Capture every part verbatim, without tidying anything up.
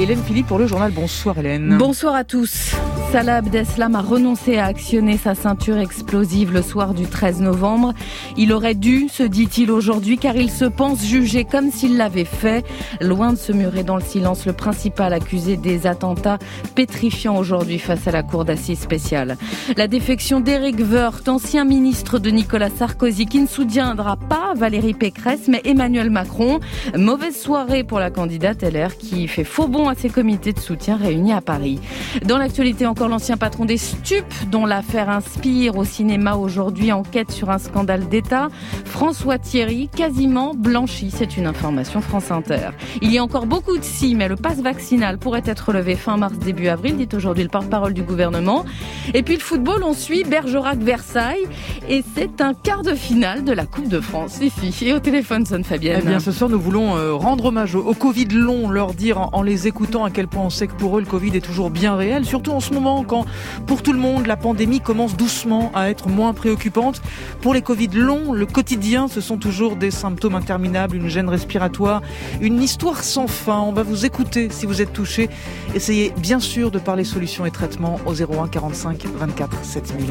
Hélène Philippe pour le journal. Bonsoir Hélène. Bonsoir à tous. Salah Abdeslam a renoncé à actionner sa ceinture explosive le soir du treize novembre. Il aurait dû, se dit-il aujourd'hui, car il se pense jugé comme s'il l'avait fait. Loin de se murer dans le silence, le principal accusé des attentats pétrifiants aujourd'hui face à la cour d'assises spéciale. La défection d'Éric Woerth, ancien ministre de Nicolas Sarkozy, qui ne soutiendra pas Valérie Pécresse, mais Emmanuel Macron. Mauvaise soirée pour la candidate L R qui fait faux bond à ses comités de soutien réunis à Paris. Dans l'actualité, encore l'ancien patron des stupes, dont l'affaire inspire au cinéma aujourd'hui, enquête sur un scandale d'État. François Thierry, quasiment blanchi, c'est une information France Inter. Il y a encore beaucoup de si, mais le pass vaccinal pourrait être levé fin mars, début avril, dit aujourd'hui le porte-parole du gouvernement. Et puis le football, on suit Bergerac-Versailles, et c'est un quart de finale de la Coupe de France, ici. Et au téléphone sonne Fabienne. Eh bien, ce soir, nous voulons euh, rendre hommage au, au Covid long, leur dire en, en les écoutant à quel point on sait que pour eux, le Covid est toujours bien réel, surtout en ce moment quand, pour tout le monde, la pandémie commence doucement à être moins préoccupante. Pour les Covid longs, le quotidien, ce sont toujours des symptômes interminables, une gêne respiratoire, une histoire sans fin. On va vous écouter si vous êtes touché. Essayez bien sûr de parler solutions et traitements au zéro un quarante-cinq vingt-quatre sept mille.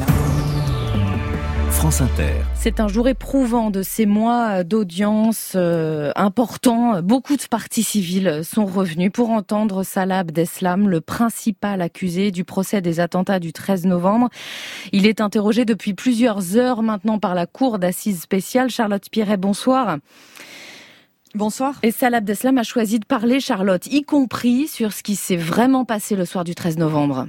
France Inter. C'est un jour éprouvant de ces mois d'audience euh, importants. Beaucoup de parties civiles sont revenus pour entendre Salah Abdeslam, le principal accusé du procès des attentats du treize novembre. Il est interrogé depuis plusieurs heures maintenant par la cour d'assises spéciale. Charlotte Piret, bonsoir. Bonsoir. Et Salah Abdeslam a choisi de parler, Charlotte, y compris sur ce qui s'est vraiment passé le soir du treize novembre.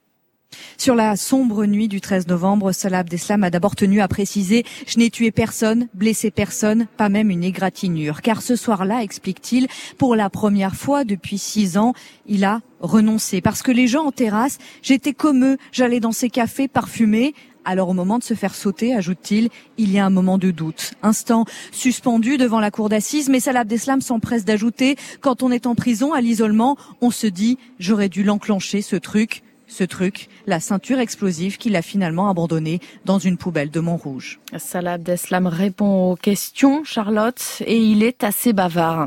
Sur la sombre nuit du treize novembre, Salah Abdeslam a d'abord tenu à préciser « Je n'ai tué personne, blessé personne, pas même une égratignure ». Car ce soir-là, explique-t-il, pour la première fois depuis six ans, il a renoncé. Parce que les gens en terrasse, j'étais comme eux, j'allais dans ces cafés parfumés. Alors au moment de se faire sauter, ajoute-t-il, il y a un moment de doute. Instant suspendu devant la cour d'assises, mais Salah Abdeslam s'empresse d'ajouter « Quand on est en prison, à l'isolement, on se dit « J'aurais dû l'enclencher, ce truc ». Ce truc, la ceinture explosive qu'il a finalement abandonnée dans une poubelle de Montrouge. Salah Abdeslam répond aux questions, Charlotte, et il est assez bavard.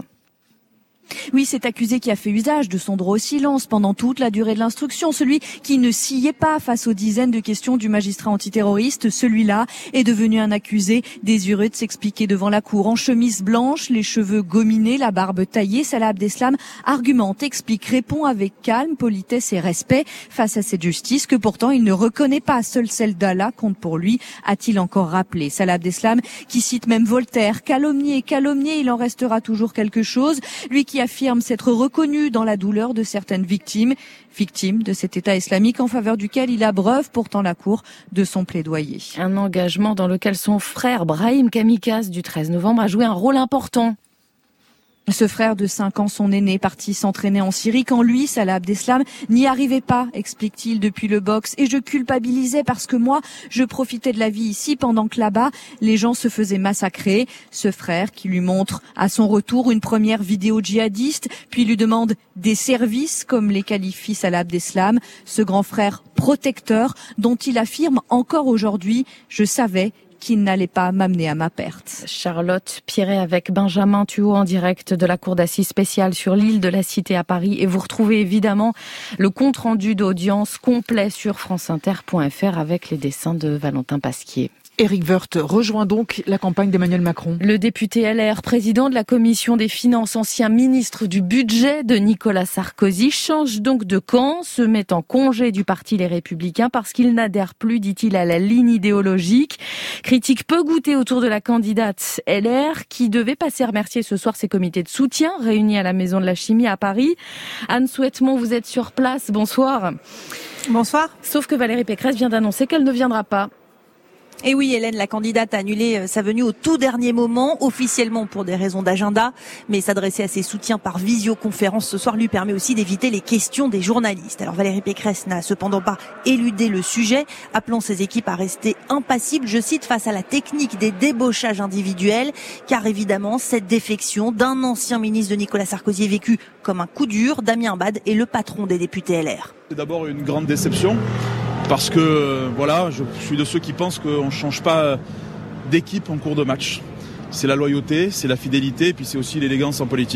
Oui, cet accusé qui a fait usage de son droit au silence pendant toute la durée de l'instruction, celui qui ne sciait pas face aux dizaines de questions du magistrat antiterroriste, celui-là est devenu un accusé désireux de s'expliquer devant la cour. En chemise blanche, les cheveux gominés, la barbe taillée, Salah Abdeslam argumente, explique, répond avec calme, politesse et respect face à cette justice que pourtant il ne reconnaît pas. Seule celle d'Allah compte pour lui, a-t-il encore rappelé. Salah Abdeslam qui cite même Voltaire, calomnié, calomnié, il en restera toujours quelque chose. Lui qui affirme s'être reconnu dans la douleur de certaines victimes, victimes de cet État islamique en faveur duquel il abreuve pourtant la cour de son plaidoyer. Un engagement dans lequel son frère Brahim Kamikaz du treize novembre a joué un rôle important. Ce frère de cinq ans, son aîné, parti s'entraîner en Syrie quand lui, Salah Abdeslam, n'y arrivait pas, explique-t-il depuis le box. Et je culpabilisais parce que moi, je profitais de la vie ici pendant que là-bas, les gens se faisaient massacrer. Ce frère qui lui montre à son retour une première vidéo djihadiste, puis lui demande des services, comme les qualifie Salah Abdeslam. Ce grand frère protecteur dont il affirme encore aujourd'hui, je savais qu'il n'allait pas m'amener à ma perte. Charlotte Piret avec Benjamin Thuot en direct de la cour d'assises spéciale sur l'île de la Cité à Paris. Et vous retrouvez évidemment le compte-rendu d'audience complet sur franceinter point f r avec les dessins de Valentin Pasquier. Éric Woerth rejoint donc la campagne d'Emmanuel Macron. Le député L R, président de la commission des finances, ancien ministre du budget de Nicolas Sarkozy, change donc de camp, se met en congé du parti Les Républicains parce qu'il n'adhère plus, dit-il, à la ligne idéologique. Critique peu goûtée autour de la candidate L R qui devait passer remercier ce soir ses comités de soutien réunis à la Maison de la Chimie à Paris. Anne Souhaitemont, vous êtes sur place. Bonsoir. Bonsoir. Sauf que Valérie Pécresse vient d'annoncer qu'elle ne viendra pas. Et oui, Hélène, la candidate a annulé sa venue au tout dernier moment, officiellement pour des raisons d'agenda, mais s'adresser à ses soutiens par visioconférence ce soir lui permet aussi d'éviter les questions des journalistes. Alors Valérie Pécresse n'a cependant pas éludé le sujet, appelant ses équipes à rester impassibles, je cite, face à la technique des débauchages individuels, car évidemment, cette défection d'un ancien ministre de Nicolas Sarkozy est vécue comme un coup dur. Damien Abad est le patron des députés L R. C'est d'abord une grande déception. Parce que voilà, je suis de ceux qui pensent qu'on ne change pas d'équipe en cours de match. C'est la loyauté, c'est la fidélité, et puis c'est aussi l'élégance en politique.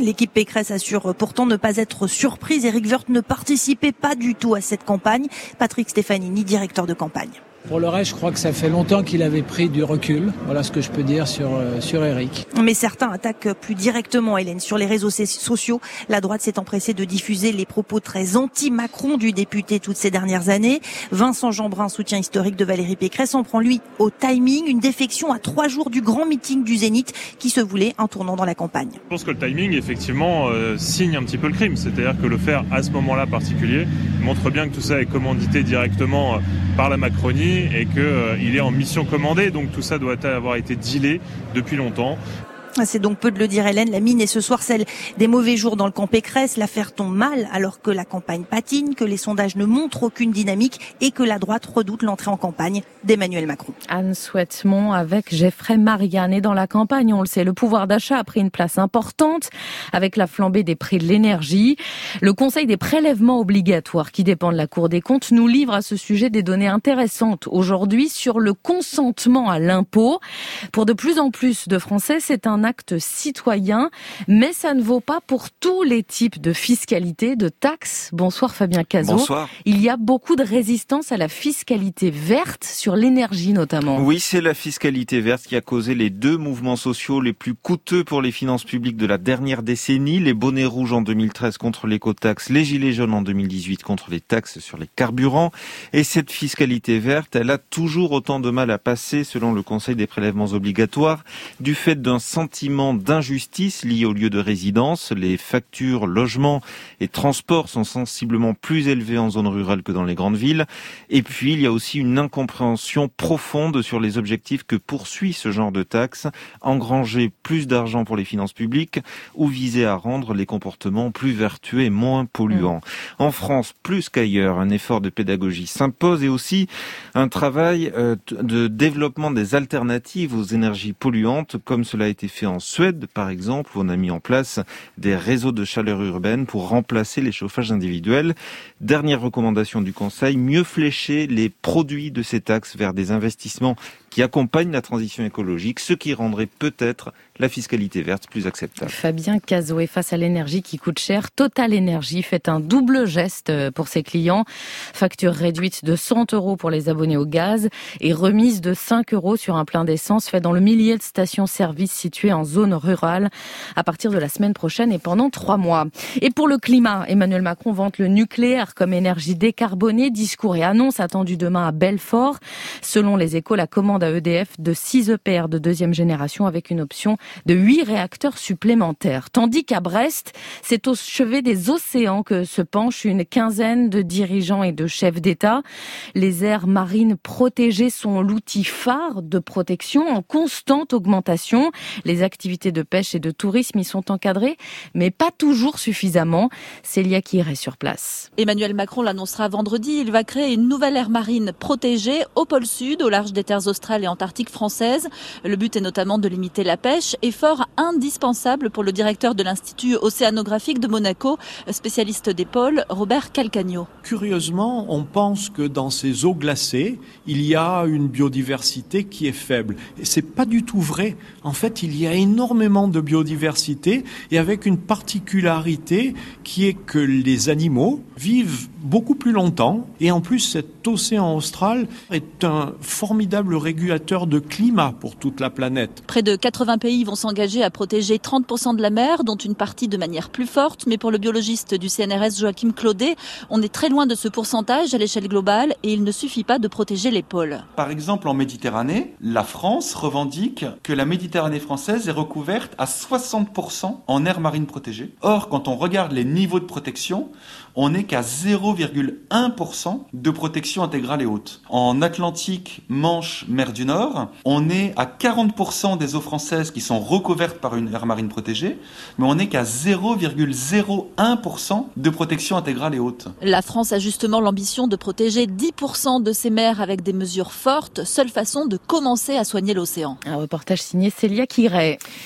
L'équipe Pécresse assure pourtant ne pas être surprise. Éric Woerth ne participait pas du tout à cette campagne. Patrick Stefanini, directeur de campagne. Pour le reste, je crois que ça fait longtemps qu'il avait pris du recul. Voilà ce que je peux dire sur, euh, sur Éric. Mais certains attaquent plus directement, Hélène. Sur les réseaux sociaux, la droite s'est empressée de diffuser les propos très anti-Macron du député toutes ces dernières années. Vincent Jeanbrun, soutien historique de Valérie Pécresse, en prend lui au timing. Une défection à trois jours du grand meeting du Zénith qui se voulait un tournant dans la campagne. Je pense que le timing, effectivement, euh, signe un petit peu le crime. C'est-à-dire que le faire à ce moment-là particulier montre bien que tout ça est commandité directement euh, par la Macronie et qu'il euh, est en mission commandée, donc tout ça doit avoir été dealé depuis longtemps. C'est donc peu de le dire, Hélène. La mine est ce soir celle des mauvais jours dans le camp Pécresse. L'affaire tombe mal alors que la campagne patine, que les sondages ne montrent aucune dynamique et que la droite redoute l'entrée en campagne d'Emmanuel Macron. Anne Souhaitemont avec Geoffrey Marianne. Et dans la campagne, on le sait, le pouvoir d'achat a pris une place importante avec la flambée des prix de l'énergie. Le Conseil des prélèvements obligatoires qui dépend de la Cour des comptes nous livre à ce sujet des données intéressantes aujourd'hui sur le consentement à l'impôt. Pour de plus en plus de Français, c'est un acte citoyen, mais ça ne vaut pas pour tous les types de fiscalité, de taxes. Bonsoir Fabien Cazot. Bonsoir. Il y a beaucoup de résistance à la fiscalité verte, sur l'énergie notamment. Oui, c'est la fiscalité verte qui a causé les deux mouvements sociaux les plus coûteux pour les finances publiques de la dernière décennie. Les bonnets rouges en deux mille treize contre l'écotaxe, les gilets jaunes en deux mille dix-huit contre les taxes sur les carburants. Et cette fiscalité verte, elle a toujours autant de mal à passer, selon le Conseil des prélèvements obligatoires, du fait d'un sentiment d'injustice lié au lieu de résidence. Les factures, logements et transports sont sensiblement plus élevés en zone rurale que dans les grandes villes. Et puis, il y a aussi une incompréhension profonde sur les objectifs que poursuit ce genre de taxe, engranger plus d'argent pour les finances publiques ou viser à rendre les comportements plus vertueux et moins polluants. En France, plus qu'ailleurs, un effort de pédagogie s'impose et aussi un travail de développement des alternatives aux énergies polluantes, comme cela a été fait en Suède, par exemple, où on a mis en place des réseaux de chaleur urbaine pour remplacer les chauffages individuels. Dernière recommandation du Conseil, mieux flécher les produits de ces taxes vers des investissements qui accompagnent la transition écologique, ce qui rendrait peut-être la fiscalité verte plus acceptable. Fabien Cazot, et face à l'énergie qui coûte cher, Total Énergie fait un double geste pour ses clients. Facture réduite de cent euros pour les abonnés au gaz et remise de cinq euros sur un plein d'essence fait dans le millier de stations-service situées en zone rurale à partir de la semaine prochaine et pendant trois mois. Et pour le climat, Emmanuel Macron vante le nucléaire comme énergie décarbonée. Discours et annonce attendus demain à Belfort. Selon les Échos, la commande à E D F de six E P R de deuxième génération avec une option de huit réacteurs supplémentaires. Tandis qu'à Brest, c'est au chevet des océans que se penchent une quinzaine de dirigeants et de chefs d'État. Les aires marines protégées sont l'outil phare de protection en constante augmentation. Les activités de pêche et de tourisme y sont encadrées, mais pas toujours suffisamment. Célia Kir est sur place. Emmanuel Macron l'annoncera vendredi. Il va créer une nouvelle aire marine protégée au pôle sud, au large des terres australes et antarctiques françaises. Le but est notamment de limiter la pêche, effort indispensable pour le directeur de l'Institut océanographique de Monaco, spécialiste des pôles, Robert Calcagno. Curieusement, on pense que dans ces eaux glacées, il y a une biodiversité qui est faible. Et c'est pas du tout vrai. En fait, il y a énormément de biodiversité et avec une particularité qui est que les animaux vivent beaucoup plus longtemps et en plus cet océan austral est un formidable régulateur de climat pour toute la planète. Près de quatre-vingts pays vont s'engager à protéger trente pour cent de la mer, dont une partie de manière plus forte. Mais pour le biologiste du C N R S Joachim Claudet, on est très loin de ce pourcentage à l'échelle globale et il ne suffit pas de protéger les pôles. Par exemple, en Méditerranée, la France revendique que la Méditerranée française est recouverte à soixante pour cent en aire marine protégée. Or, quand on regarde les niveaux de protection, on n'est qu'à zéro virgule un pour cent de protection intégrale et haute. En Atlantique, Manche, mer du Nord, on est à quarante pour cent des eaux françaises qui sont recouvertes par une aire marine protégée, mais on n'est qu'à zéro virgule zéro un pour cent de protection intégrale et haute. La France a justement l'ambition de protéger dix pour cent de ses mers avec des mesures fortes, seule façon de commencer à soigner l'océan. Un reportage signé Célia Kiret.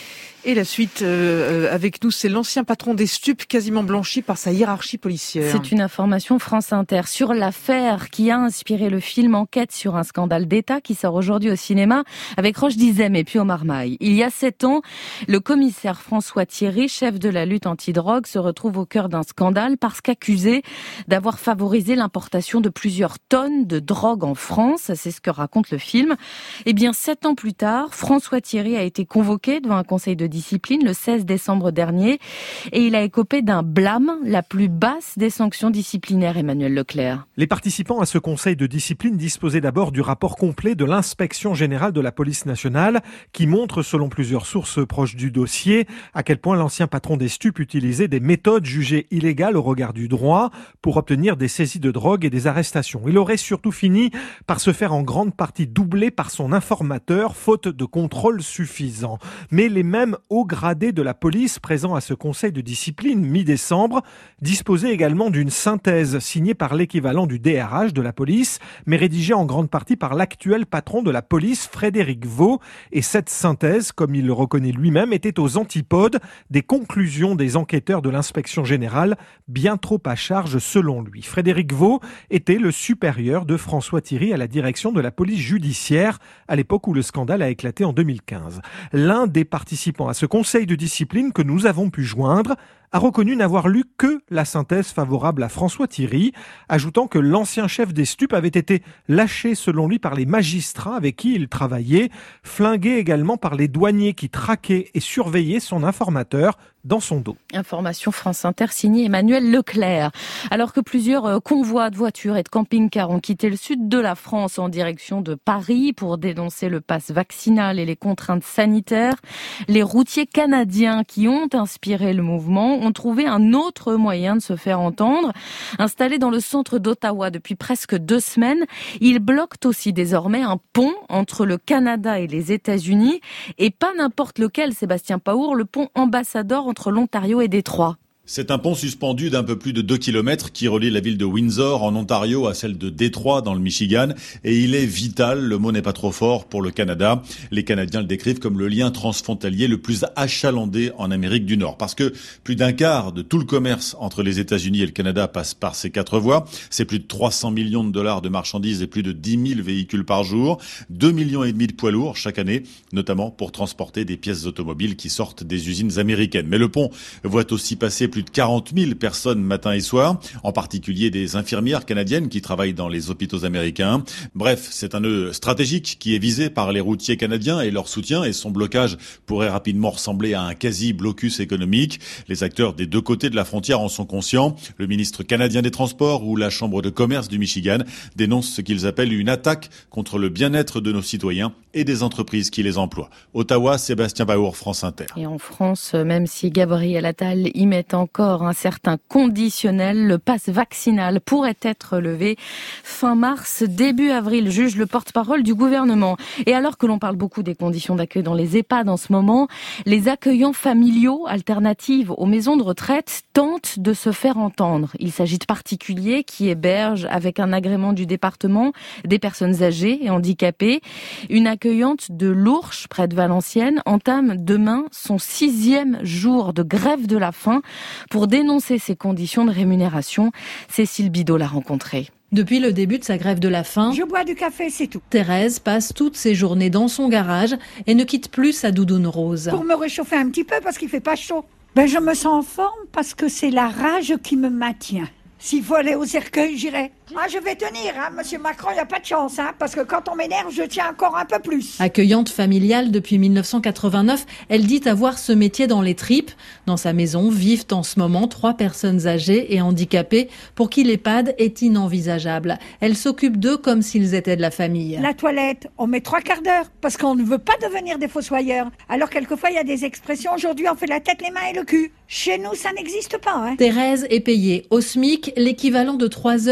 Et la suite euh, avec nous, c'est l'ancien patron des stupes, quasiment blanchi par sa hiérarchie policière. C'est une information France Inter sur l'affaire qui a inspiré le film Enquête sur un scandale d'État qui sort aujourd'hui au cinéma avec Roche Dizem et puis Omar Maï. Il y a sept ans, le commissaire François Thierry, chef de la lutte antidrogue, se retrouve au cœur d'un scandale parce qu'accusé d'avoir favorisé l'importation de plusieurs tonnes de drogue en France. C'est ce que raconte le film. Eh bien, sept ans plus tard, François Thierry a été convoqué devant un conseil de discipline le seize décembre dernier et il a écopé d'un blâme, la plus basse des sanctions disciplinaires, Emmanuel Leclerc. Les participants à ce conseil de discipline disposaient d'abord du rapport complet de l'inspection générale de la police nationale qui montre, selon plusieurs sources proches du dossier, à quel point l'ancien patron des stupes utilisait des méthodes jugées illégales au regard du droit pour obtenir des saisies de drogue et des arrestations. Il aurait surtout fini par se faire en grande partie doubler par son informateur, faute de contrôle suffisant. Mais les mêmes hauts gradés de la police présents à ce conseil de discipline mi-décembre disposaient également d'une synthèse signée par l'équivalent du D R H de la police, mais rédigée en grande partie par l'actuel patron de la police, Frédéric Vaux. Et cette synthèse, comme il le reconnaît lui-même, était aux antipodes des conclusions des enquêteurs de l'inspection générale, bien trop à charge selon lui. Frédéric Vaux était le supérieur de François Thierry à la direction de la police judiciaire, à l'époque où le scandale a éclaté en deux mille quinze. L'un des participants à ce conseil de discipline que nous avons pu joindre a reconnu n'avoir lu que la synthèse favorable à François Thierry, ajoutant que l'ancien chef des stupes avait été lâché selon lui par les magistrats avec qui il travaillait, flingué également par les douaniers qui traquaient et surveillaient son informateur dans son dos. Information France Inter signée Emmanuel Leclerc. Alors que plusieurs convois de voitures et de camping-cars ont quitté le sud de la France en direction de Paris pour dénoncer le pass vaccinal et les contraintes sanitaires, les routiers canadiens qui ont inspiré le mouvement ont trouvé un autre moyen de se faire entendre. Installés dans le centre d'Ottawa depuis presque deux semaines, ils bloquent aussi désormais un pont entre le Canada et les États-Unis, et pas n'importe lequel, Sébastien Paour, le pont Ambassador entre l'Ontario et Détroit. C'est un pont suspendu d'un peu plus de deux kilomètres qui relie la ville de Windsor en Ontario à celle de Détroit dans le Michigan, et il est vital, le mot n'est pas trop fort, pour le Canada. Les Canadiens le décrivent comme le lien transfrontalier le plus achalandé en Amérique du Nord, parce que plus d'un quart de tout le commerce entre les États-Unis et le Canada passe par ces quatre voies. C'est plus de trois cents millions de dollars de marchandises et plus de dix mille véhicules par jour, deux millions et demi de poids lourds chaque année, notamment pour transporter des pièces automobiles qui sortent des usines américaines. Mais le pont voit aussi passer plus de quarante mille personnes matin et soir, en particulier des infirmières canadiennes qui travaillent dans les hôpitaux américains. Bref, c'est un nœud stratégique qui est visé par les routiers canadiens et leur soutien, et son blocage pourrait rapidement ressembler à un quasi-blocus économique. Les acteurs des deux côtés de la frontière en sont conscients. Le ministre canadien des Transports ou la Chambre de commerce du Michigan dénoncent ce qu'ils appellent une attaque contre le bien-être de nos citoyens et des entreprises qui les emploient. Ottawa, Sébastien Paour, France Inter. Et en France, même si Gabriel Attal y met encore un certain conditionnel, le pass vaccinal pourrait être levé fin mars, début avril, juge le porte-parole du gouvernement. Et alors que l'on parle beaucoup des conditions d'accueil dans les EHPAD en ce moment, les accueillants familiaux alternatives aux maisons de retraite tentent de se faire entendre. Il s'agit de particuliers qui hébergent avec un agrément du département des personnes âgées et handicapées. Une accueillante de l'Ourche, près de Valenciennes, entame demain son sixième jour de grève de la faim pour dénoncer ces conditions de rémunération. Cécile Bidot l'a rencontrée. Depuis le début de sa grève de la faim, je bois du café, c'est tout. Thérèse passe toutes ses journées dans son garage et ne quitte plus sa doudoune rose. Pour me réchauffer un petit peu parce qu'il fait pas chaud. Ben, je me sens en forme parce que c'est la rage qui me maintient. S'il faut aller au cercueil, j'irai. Ah, je vais tenir, hein. Monsieur Macron, il n'y a pas de chance, hein, parce que quand on m'énerve, je tiens encore un peu plus. Accueillante familiale depuis mille neuf cent quatre-vingt-neuf, elle dit avoir ce métier dans les tripes. Dans sa maison vivent en ce moment trois personnes âgées et handicapées pour qui l'EHPAD est inenvisageable. Elle s'occupe d'eux comme s'ils étaient de la famille. La toilette, on met trois quarts d'heure, parce qu'on ne veut pas devenir des fossoyeurs. Alors quelquefois, il y a des expressions, aujourd'hui on fait la tête, les mains et le cul. Chez nous, ça n'existe pas. Hein. Thérèse est payée au SMIC l'équivalent de trois heures par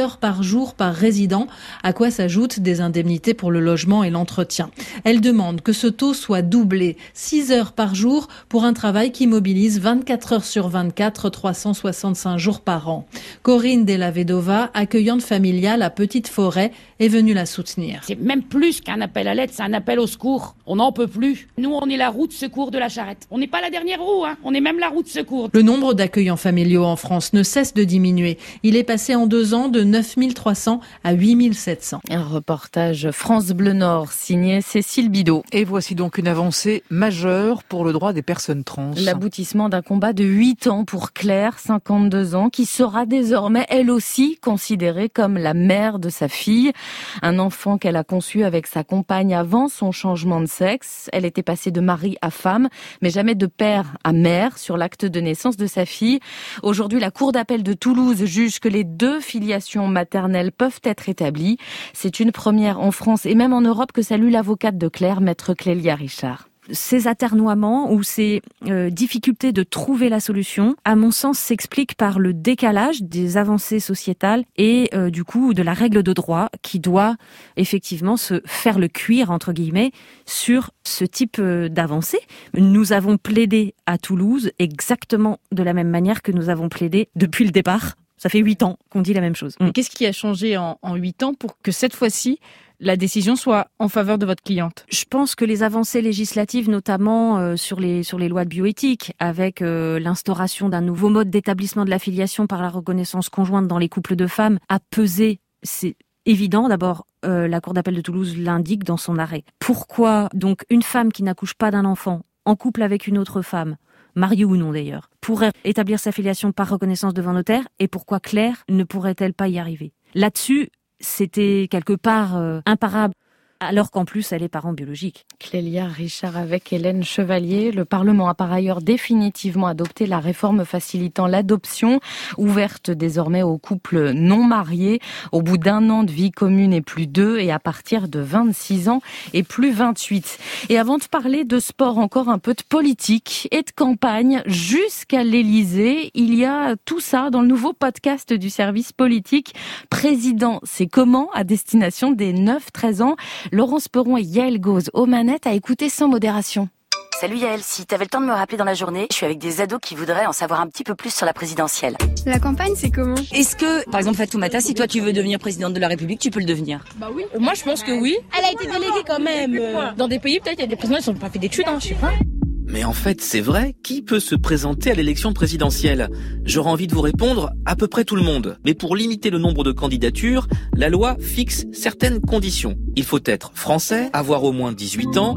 jour par résident, à quoi s'ajoutent des indemnités pour le logement et l'entretien. Elle demande que ce taux soit doublé, six heures par jour pour un travail qui mobilise vingt-quatre heures sur vingt-quatre, trois cent soixante-cinq jours par an. Corinne Della Vedova, accueillante familiale à Petite Forêt, est venue la soutenir. C'est même plus qu'un appel à l'aide, c'est un appel au secours. On n'en peut plus. Nous, on est la roue de secours de la charrette. On n'est pas la dernière roue, hein. On est même la roue de secours. Le nombre d'accueillants familiaux en France ne cesse de diminuer. Il est passé en deux ans de neuf mille trois cents à huit mille sept cents. Un reportage France Bleu Nord signé Cécile Bidot. Et voici donc une avancée majeure pour le droit des personnes trans. L'aboutissement d'un combat de huit ans pour Claire, cinquante-deux ans, qui sera désormais elle aussi considérée comme la mère de sa fille. Un enfant qu'elle a conçu avec sa compagne avant son changement de sexe. Elle était passée de mari à femme, mais jamais de père à mère sur l'acte de naissance de sa fille. Aujourd'hui, la Cour d'appel de Toulouse juge que les deux filiations maternelles peuvent être établies. C'est une première en France et même en Europe que salue l'avocate de Claire, maître Clélia Richard. Ces aternoiements ou ces euh, difficultés de trouver la solution, à mon sens, s'expliquent par le décalage des avancées sociétales et euh, du coup de la règle de droit qui doit effectivement se faire le cuir, entre guillemets, sur ce type euh, d'avancée. Nous avons plaidé à Toulouse exactement de la même manière que nous avons plaidé depuis le départ. Ça fait huit ans qu'on dit la même chose. Et qu'est-ce qui a changé en, en huit ans pour que cette fois-ci, la décision soit en faveur de votre cliente? Je pense que les avancées législatives, notamment euh, sur les sur les lois de bioéthique, avec euh, l'instauration d'un nouveau mode d'établissement de la filiation par la reconnaissance conjointe dans les couples de femmes, a pesé. C'est évident. D'abord, euh, la Cour d'appel de Toulouse l'indique dans son arrêt. Pourquoi donc une femme qui n'accouche pas d'un enfant, en couple avec une autre femme, mariée ou non d'ailleurs, pourrait établir sa filiation par reconnaissance devant notaire, et pourquoi Claire ne pourrait-elle pas y arriver? Là-dessus, c'était quelque part euh, imparable, alors qu'en plus, elle est parent biologique. Clélia Richard avec Hélène Chevalier. Le Parlement a par ailleurs définitivement adopté la réforme facilitant l'adoption, ouverte désormais aux couples non mariés, au bout d'un an de vie commune et plus deux, et à partir de vingt-six ans et plus vingt-huit. Et avant de parler de sport, encore un peu de politique et de campagne jusqu'à l'Élysée. Il y a tout ça dans le nouveau podcast du service politique. Président, c'est comment, à destination des neuf treize ans. Laurence Perron et Yael Gauze aux manettes à écouter sans modération. Salut Yael, si t'avais le temps de me rappeler dans la journée, je suis avec des ados qui voudraient en savoir un petit peu plus sur la présidentielle. La campagne, c'est comment? Est-ce que, par exemple, Fatoumata, si toi tu veux devenir présidente de la République, tu peux le devenir? Bah oui. Moi, je pense que oui. Elle a été déléguée quand même. Dans des pays, peut-être, il y a des présidents qui n'ont pas fait d'études, hein, je sais pas. Mais en fait, c'est vrai, qui peut se présenter à l'élection présidentielle? J'aurais envie de vous répondre, à peu près tout le monde. Mais pour limiter le nombre de candidatures, la loi fixe certaines conditions. Il faut être français, avoir au moins dix-huit ans,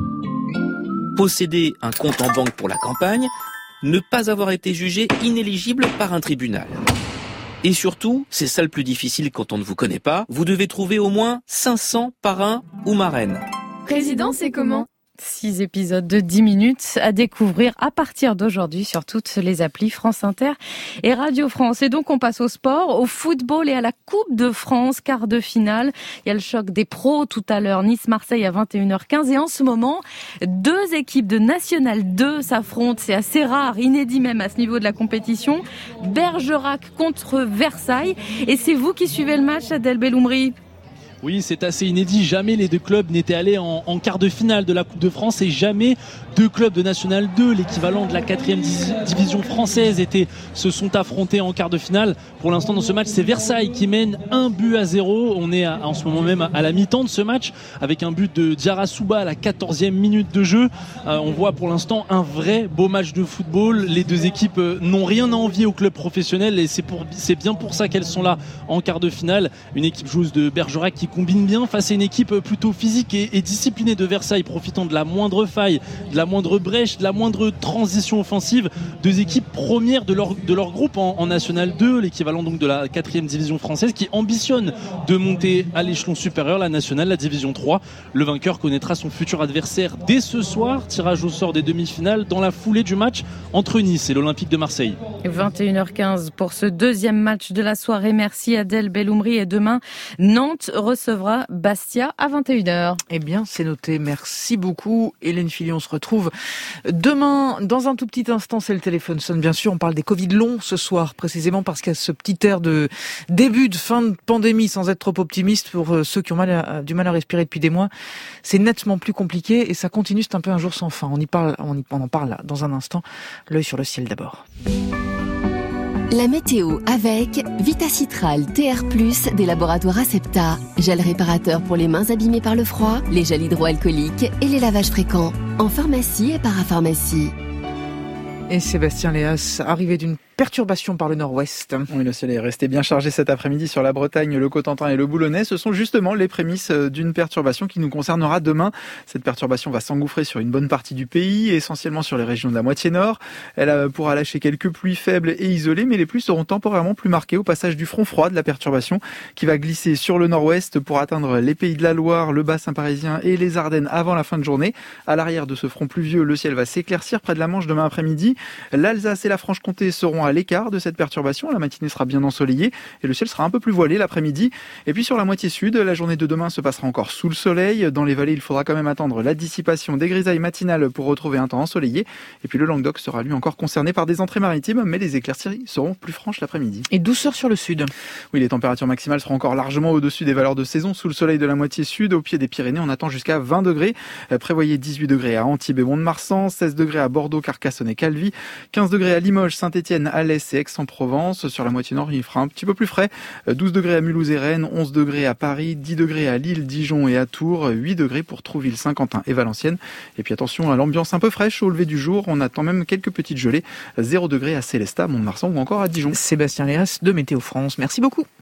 posséder un compte en banque pour la campagne, ne pas avoir été jugé inéligible par un tribunal. Et surtout, c'est ça le plus difficile quand on ne vous connaît pas, vous devez trouver au moins cinq cents parrains ou marraines. Président, c'est comment? Six épisodes de dix minutes à découvrir à partir d'aujourd'hui sur toutes les applis France Inter et Radio France. Et donc on passe au sport, au football et à la Coupe de France, quart de finale. Il y a le choc des pros tout à l'heure, Nice-Marseille à vingt et une heures quinze. Et en ce moment, deux équipes de National deux s'affrontent. C'est assez rare, inédit même à ce niveau de la compétition. Bergerac contre Versailles. Et c'est vous qui suivez le match, Adèle Belloumri? Oui, c'est assez inédit. Jamais les deux clubs n'étaient allés en, en quart de finale de la Coupe de France et jamais deux clubs de National deux, l'équivalent de la quatrième division française, étaient, se sont affrontés en quart de finale. Pour l'instant, dans ce match, c'est Versailles qui mène un but à zéro. On est à, en ce moment même à la mi-temps de ce match avec un but de Diarra Souba à la quatorzième minute de jeu. Euh, on voit pour l'instant un vrai beau match de football. Les deux équipes n'ont rien à envier au club professionnel et c'est, pour, c'est bien pour ça qu'elles sont là en quart de finale. Une équipe joueuse de Bergerac qui combine bien face à une équipe plutôt physique et, et disciplinée de Versailles, profitant de la moindre faille, de la moindre brèche, de la moindre transition offensive. Deux équipes premières de leur, de leur groupe en, en National deux, l'équivalent donc de la quatrième division française, qui ambitionne de monter à l'échelon supérieur, la nationale, la division trois. Le vainqueur connaîtra son futur adversaire dès ce soir, tirage au sort des demi-finales dans la foulée du match entre Nice et l'Olympique de Marseille. vingt et une heures quinze pour ce deuxième match de la soirée. Merci Adèle Belloumri. Et demain, Nantes reçoit recevra Bastia à vingt et une heures. Eh bien, c'est noté. Merci beaucoup, Hélène Philly. On se retrouve demain. Dans un tout petit instant, c'est le téléphone sonne. Bien sûr, on parle des Covid longs ce soir, précisément parce qu'il y a ce petit air de début de fin de pandémie, sans être trop optimiste pour ceux qui ont mal à, du mal à respirer depuis des mois. C'est nettement plus compliqué et ça continue. C'est un peu un jour sans fin. On y parle, on, y, on en parle là, dans un instant. L'œil sur le ciel d'abord. La météo avec Vitacitral T R plus des laboratoires Acepta. Gel réparateur pour les mains abîmées par le froid, les gels hydroalcooliques et les lavages fréquents. En pharmacie et parapharmacie. Et Sébastien Léas, arrivé d'une perturbation par le nord-ouest. Oui, le ciel est resté bien chargé cet après-midi sur la Bretagne, le Cotentin et le Boulonnais. Ce sont justement les prémices d'une perturbation qui nous concernera demain. Cette perturbation va s'engouffrer sur une bonne partie du pays, essentiellement sur les régions de la moitié nord. Elle pourra lâcher quelques pluies faibles et isolées, mais les pluies seront temporairement plus marquées au passage du front froid de la perturbation qui va glisser sur le nord-ouest pour atteindre les Pays de la Loire, le Bassin parisien et les Ardennes avant la fin de journée. À l'arrière de ce front pluvieux, le ciel va s'éclaircir près de la Manche demain après-midi. L'Alsace et la Franche-Comté seront à l'écart de cette perturbation. La matinée sera bien ensoleillée et le ciel sera un peu plus voilé l'après-midi. Et puis sur la moitié sud, la journée de demain se passera encore sous le soleil. Dans les vallées, il faudra quand même attendre la dissipation des grisailles matinales pour retrouver un temps ensoleillé. Et puis le Languedoc sera lui encore concerné par des entrées maritimes, mais les éclaircies seront plus franches l'après-midi. Et douceur sur le sud. Oui, les températures maximales seront encore largement au-dessus des valeurs de saison. Sous le soleil de la moitié sud, au pied des Pyrénées, on attend jusqu'à vingt degrés. Prévoyez dix-huit degrés à Antibes et Mont-de-Marsan, seize degrés à Bordeaux, Carcassonne et Calvi, quinze degrés à Limoges, Saint-Étienne, Alès et Aix-en-Provence. Sur la moitié nord, il fera un petit peu plus frais. douze degrés à Mulhouse et Rennes, onze degrés à Paris, dix degrés à Lille, Dijon et à Tours, huit degrés pour Trouville, Saint-Quentin et Valenciennes. Et puis attention à l'ambiance un peu fraîche au lever du jour. On attend même quelques petites gelées. zéro degré à Célestat, Mont-de-Marsan ou encore à Dijon. Sébastien Léas de Météo France. Merci beaucoup.